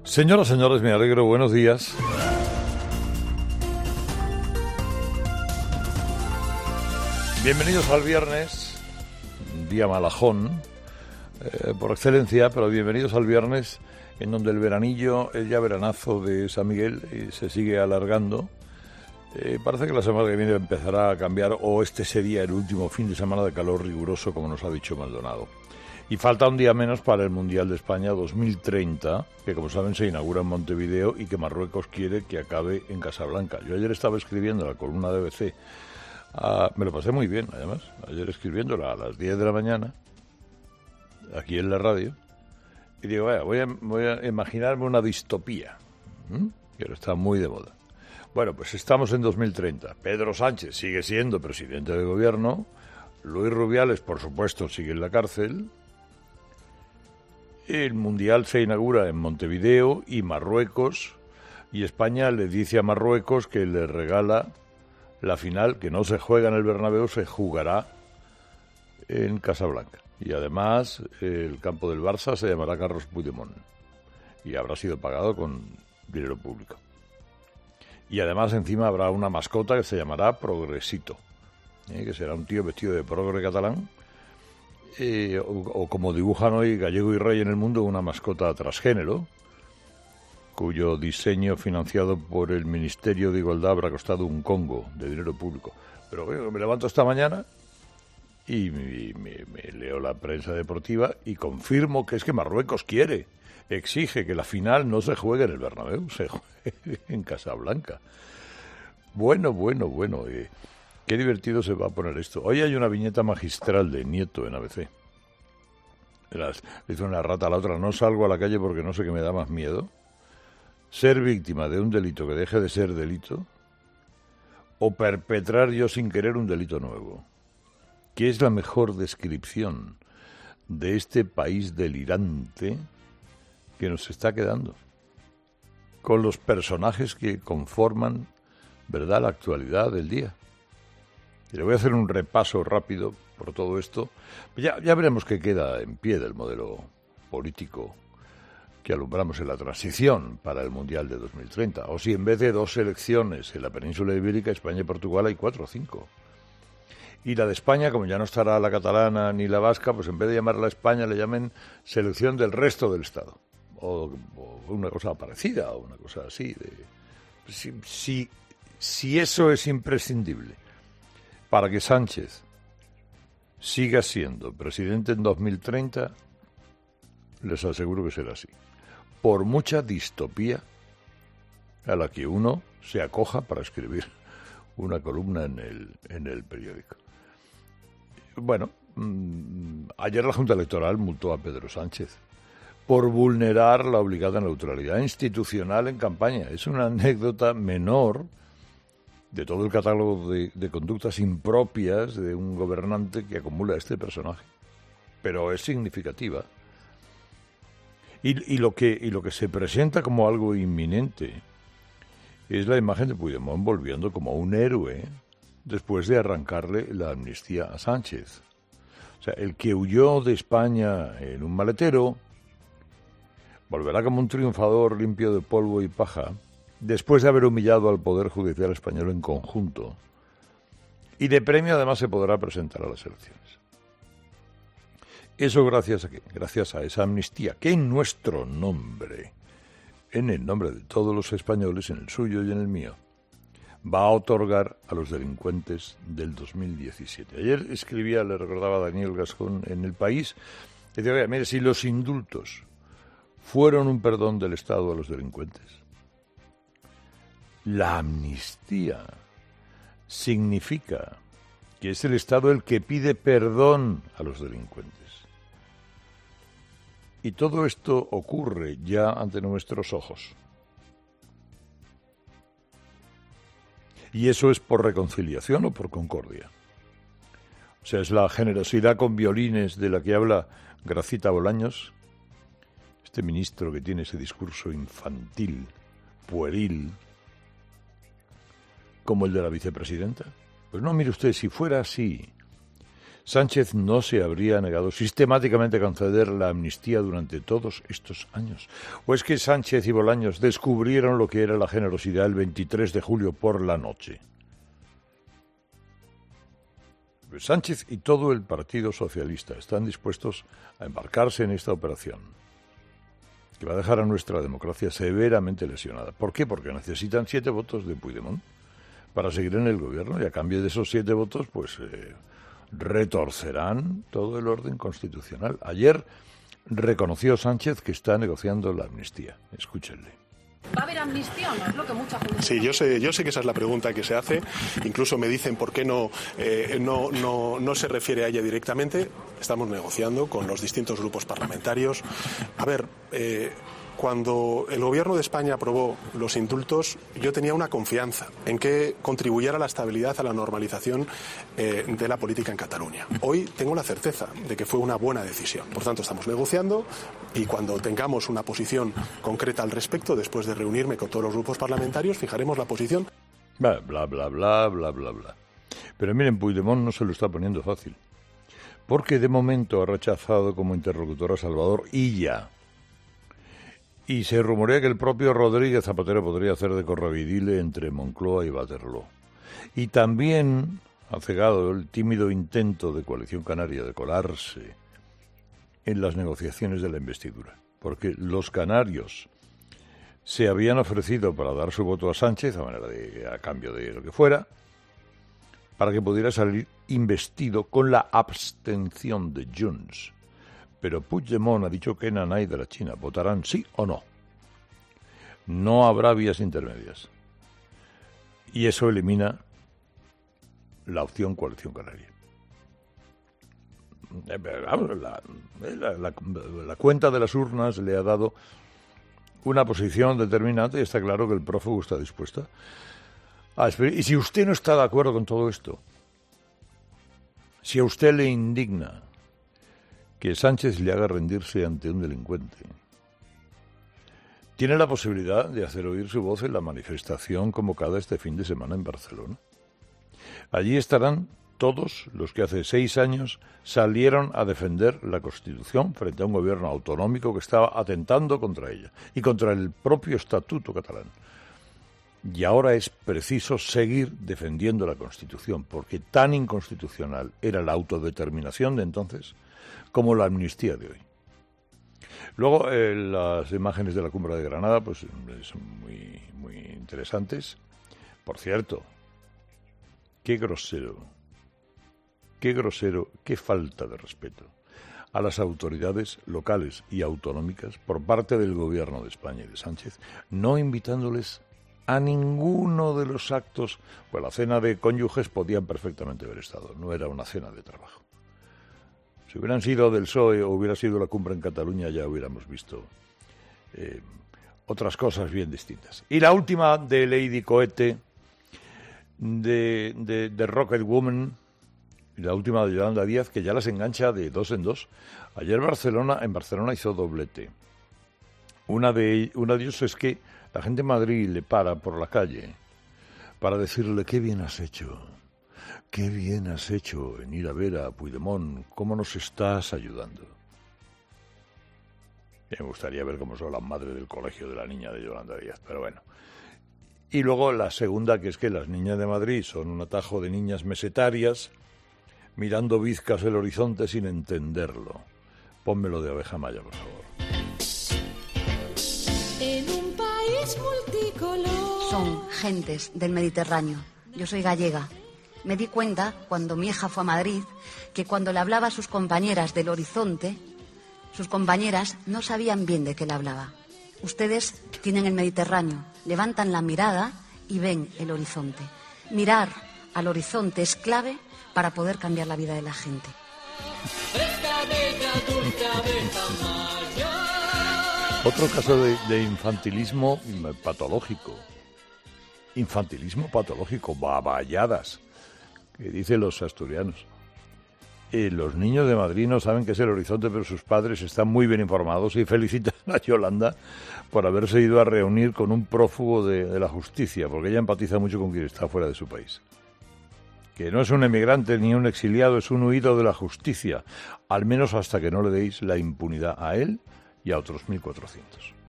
Señoras, señores, me alegro, buenos días. Bienvenidos al viernes, un día malajón, por excelencia, pero bienvenidos al viernes en donde el veranillo, el ya veranazo de San Miguel, se sigue alargando. Parece que la semana que viene empezará a cambiar, o este sería el último fin de semana de calor riguroso, como nos ha dicho Maldonado. Y falta un día menos para el Mundial de España 2030, que como saben se inaugura en Montevideo y que Marruecos quiere que acabe en Casablanca. Yo ayer estaba escribiendo la columna de BBC, me lo pasé muy bien además, ayer escribiéndola a las 10 de la mañana, aquí en la radio, y digo, voy a imaginarme una distopía, que ahora está muy de moda. Bueno, pues estamos en 2030, Pedro Sánchez sigue siendo presidente del gobierno, Luis Rubiales, por supuesto, sigue en la cárcel. El Mundial se inaugura en Montevideo y Marruecos, y España le dice a Marruecos que le regala la final, que no se juega en el Bernabéu, se jugará en Casablanca. Y además el campo del Barça se llamará Carlos Puigdemont y habrá sido pagado con dinero público. Y además encima habrá una mascota que se llamará Progresito, que será un tío vestido de progre catalán, o como dibujan hoy Gallego y Rey en el Mundo, una mascota transgénero, cuyo diseño financiado por el Ministerio de Igualdad habrá costado un congo de dinero público. Pero me levanto esta mañana y me leo la prensa deportiva y confirmo que es que Marruecos exige que la final no se juegue en el Bernabéu, se juegue en Casablanca. Bueno. Qué divertido se va a poner esto. Hoy hay una viñeta magistral de Nieto en ABC. Dice una rata a la otra, no salgo a la calle porque no sé qué me da más miedo. Ser víctima de un delito que deje de ser delito, o perpetrar yo sin querer un delito nuevo. ¿Qué es la mejor descripción de este país delirante que nos está quedando? Con los personajes que conforman, ¿verdad?, la actualidad del día. Y le voy a hacer un repaso rápido por todo esto. Ya veremos qué queda en pie del modelo político que alumbramos en la transición para el Mundial de 2030. O si en vez de 2 selecciones en la península ibérica, España y Portugal, hay 4 o 5. Y la de España, como ya no estará la catalana ni la vasca, pues en vez de llamarla España, le llamen selección del resto del Estado. O una cosa parecida, o una cosa así. Si eso es imprescindible para que Sánchez siga siendo presidente en 2030, les aseguro que será así. Por mucha distopía a la que uno se acoja para escribir una columna en el periódico. Bueno, ayer la Junta Electoral multó a Pedro Sánchez por vulnerar la obligada neutralidad institucional en campaña. Es una anécdota menor de todo el catálogo de conductas impropias de un gobernante que acumula este personaje. Pero es significativa. Y lo que se presenta como algo inminente es la imagen de Puigdemont volviendo como un héroe después de arrancarle la amnistía a Sánchez. O sea, el que huyó de España en un maletero volverá como un triunfador limpio de polvo y paja después de haber humillado al Poder Judicial español en conjunto. Y de premio además se podrá presentar a las elecciones. ¿Eso gracias a qué? Gracias a esa amnistía que en nuestro nombre, en el nombre de todos los españoles, en el suyo y en el mío, va a otorgar a los delincuentes del 2017. Ayer escribía, le recordaba a Daniel Gascón en El País, que decía, mire, si los indultos fueron un perdón del Estado a los delincuentes, la amnistía significa que es el Estado el que pide perdón a los delincuentes. Y todo esto ocurre ya ante nuestros ojos. Y eso es por reconciliación o por concordia. O sea, es la generosidad con violines de la que habla Gracita Bolaños, este ministro que tiene ese discurso infantil, pueril, como el de la vicepresidenta. Pues no, mire usted, si fuera así, Sánchez no se habría negado sistemáticamente a conceder la amnistía durante todos estos años. ¿O es que Sánchez y Bolaños descubrieron lo que era la generosidad el 23 de julio por la noche? Pues Sánchez y todo el Partido Socialista están dispuestos a embarcarse en esta operación, que va a dejar a nuestra democracia severamente lesionada. ¿Por qué? Porque necesitan 7 votos de Puigdemont para seguir en el gobierno, y a cambio de esos 7 votos, pues retorcerán todo el orden constitucional. Ayer reconoció Sánchez que está negociando la amnistía. Escúchenle. ¿Va a haber amnistía o no? Es lo que mucha gente... Sí, yo sé que esa es la pregunta que se hace. Incluso me dicen por qué no se refiere a ella directamente. Estamos negociando con los distintos grupos parlamentarios. A ver, cuando el Gobierno de España aprobó los indultos, yo tenía una confianza en que contribuyera a la estabilidad, a la normalización de la política en Cataluña. Hoy tengo la certeza de que fue una buena decisión. Por tanto, estamos negociando y cuando tengamos una posición concreta al respecto, después de reunirme con todos los grupos parlamentarios, fijaremos la posición. Bla, bla, bla, bla, bla, bla, bla. Pero miren, Puigdemont no se lo está poniendo fácil, porque de momento ha rechazado como interlocutor a Salvador Illa. Y se rumorea que el propio Rodríguez Zapatero podría hacer de correveidile entre Moncloa y Waterloo. Y también ha cegado el tímido intento de Coalición Canaria de colarse en las negociaciones de la investidura, porque los canarios se habían ofrecido para dar su voto a Sánchez, a cambio de lo que fuera, para que pudiera salir investido con la abstención de Junts. Pero Puigdemont ha dicho que nanay de la China, votarán sí o no. No habrá vías intermedias. Y eso elimina la opción Coalición Canaria. La cuenta de las urnas le ha dado una posición determinante y está claro que el prófugo está dispuesto a esperar. Y si usted no está de acuerdo con todo esto, si a usted le indigna que Sánchez le haga rendirse ante un delincuente, tiene la posibilidad de hacer oír su voz en la manifestación convocada este fin de semana en Barcelona. Allí estarán todos los que hace 6 años salieron a defender la Constitución frente a un gobierno autonómico que estaba atentando contra ella y contra el propio Estatuto catalán. Y ahora es preciso seguir defendiendo la Constitución, porque tan inconstitucional era la autodeterminación de entonces como la amnistía de hoy. Luego, las imágenes de la cumbre de Granada pues son muy interesantes. Por cierto, qué grosero, qué falta de respeto a las autoridades locales y autonómicas por parte del Gobierno de España y de Sánchez, no invitándoles a ninguno de los actos. Pues la cena de cónyuges podían perfectamente haber estado, no era una cena de trabajo. Si hubieran sido del PSOE o hubiera sido la cumbre en Cataluña, ya hubiéramos visto otras cosas bien distintas. Y la última de Lady Cohete, de Rocket Woman, y la última de Yolanda Díaz, que ya las engancha de 2 en 2. Ayer en Barcelona hizo doblete. Una de ellos es que la gente en Madrid le para por la calle para decirle: qué bien has hecho. Qué bien has hecho en ir a ver a Puigdemont, cómo nos estás ayudando. Me gustaría ver cómo son las madres del colegio de la niña de Yolanda Díaz, pero bueno. Y luego la segunda, que es que las niñas de Madrid son un atajo de niñas mesetarias, mirando bizcas el horizonte sin entenderlo. Pónmelo de Abeja Maya, por favor. En un país multicolor. Son gentes del Mediterráneo. Yo soy gallega. Me di cuenta, cuando mi hija fue a Madrid, que cuando le hablaba a sus compañeras del horizonte, sus compañeras no sabían bien de qué le hablaba. Ustedes tienen el Mediterráneo, levantan la mirada y ven el horizonte. Mirar al horizonte es clave para poder cambiar la vida de la gente. Otro caso de infantilismo patológico. Infantilismo patológico, baballadas, que dicen los asturianos. Los niños de Madrid no saben qué es el horizonte, pero sus padres están muy bien informados y felicitan a Yolanda por haberse ido a reunir con un prófugo de la justicia, porque ella empatiza mucho con quien está fuera de su país. que no es un emigrante ni un exiliado, es un huido de la justicia, al menos hasta que no le deis la impunidad a él y a otros 1.400.